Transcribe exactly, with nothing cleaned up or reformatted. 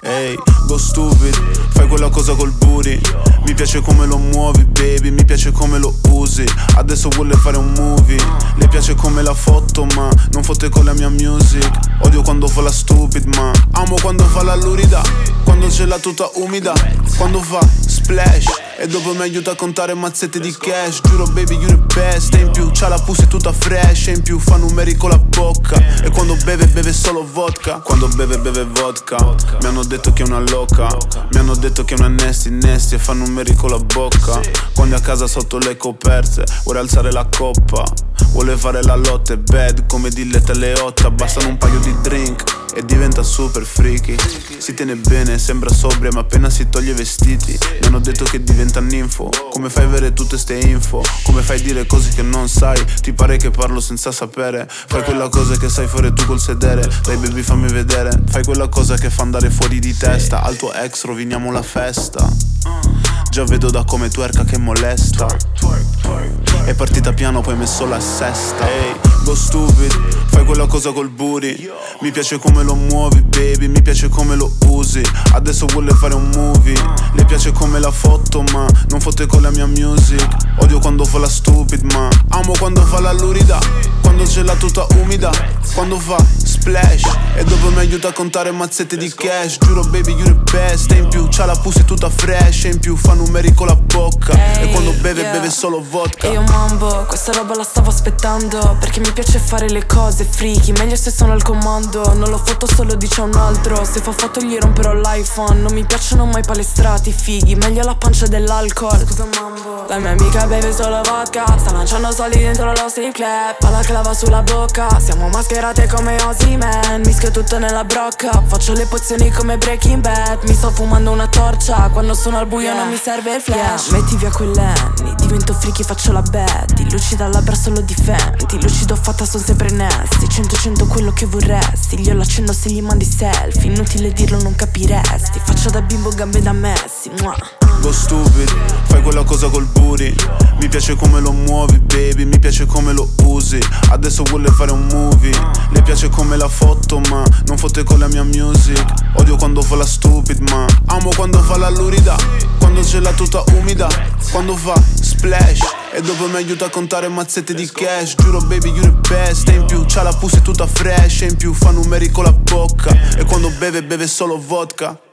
Ehi, go stupid, fai quella cosa col booty. Mi piace come lo muovi, baby, mi piace come lo usi. Adesso vuole fare un movie. Le piace come la foto, ma non fotte con la mia music. Odio quando fa la stupid, ma amo quando fa la lurida. Quando ce l'ha tutta umida, quando fa splash e dopo mi aiuta a contare mazzette di cash. Giuro baby, you the best. E in più c'ha la pussy tutta fresh. E in più fa numeri con la bocca. E quando beve, beve solo vodka. Quando beve, beve vodka. Mi hanno detto che è una loca. Mi hanno detto che è una nasty, nasty. E fa numeri con la bocca. Quando è a casa sotto le coperte vuole alzare la coppa. Vuole fare la lotta, è bad come Dilletta e Leotta. Bastano un paio di drink e diventa super freaky. Si tiene bene, sembra sobria, ma appena si toglie i vestiti mi hanno detto che diventa ninfo. Come fai a avere tutte ste info? Come fai a dire cose che non sai? Ti pare che parlo senza sapere? Fai quella cosa che sai fare tu col sedere. Dai baby fammi vedere. Fai quella cosa che fa andare fuori di testa. Al tuo ex roviniamo la festa. Già vedo da come twerka che molesta. È partita piano poi messo la sesta. Ehi, go stupid, fai quella cosa col booty. Mi piace come lo muovi, baby, mi piace come lo usi. Adesso vuole fare un movie. Le piace come la foto, ma non fotte con la mia music. Odio quando fa la stupid, ma amo quando fa la lurida. Quando ce l'ha tutta umida, quando fa splash e dopo mi aiuta a contare mazzette di cash. Giuro baby, you the best. E in più c'ha la pussy tutta fresh. E in più fa numeri con la bocca. Hey, e quando beve, yeah. beve solo vodka. E io mambo, questa roba la stavo aspettando, perché mi piace fare le cose freaky. Meglio se sono al comando, non lo foto solo dice un altro. Se fa foto gli romperò l'iPhone. Non mi piacciono mai palestrati fighi. Meglio la pancia dell'alcol. Scusa mambo. La mia amica beve solo vodka. Sta lanciando soldi dentro lo strip club. Palla clava sulla bocca. Siamo mascherate come Ozzy Man. Mischio tutto nella brocca. Faccio le pozioni come Breaking Bad. Mi sto fumando una torcia. Quando sono al buio yeah. non mi serve il flash yeah. Metti via quell'anni, divento freaky, faccio la bad. Lucida labbra solo difendi. Lucido fatta son sempre nasty. Cento cento quello che vorresti. Io l'accendo se gli mandi selfie. Inutile dirlo non capiresti. Faccio da bimbo gambe da Messi. Mua. Go stupid, fai quella cosa col booty. Mi piace come lo muovi, baby, mi piace come lo usi. Adesso vuole fare un movie. Le piace come la foto, ma non fotte con la mia music. Odio quando fa la stupid, ma amo quando fa la lurida. Quando ce l'ha tutta umida, quando fa splash e dopo mi aiuta a contare mazzette di cash. Giuro baby, you the best. E in più c'ha la pussy tutta fresh. E in più fa numeri con la bocca. E quando beve, beve solo vodka.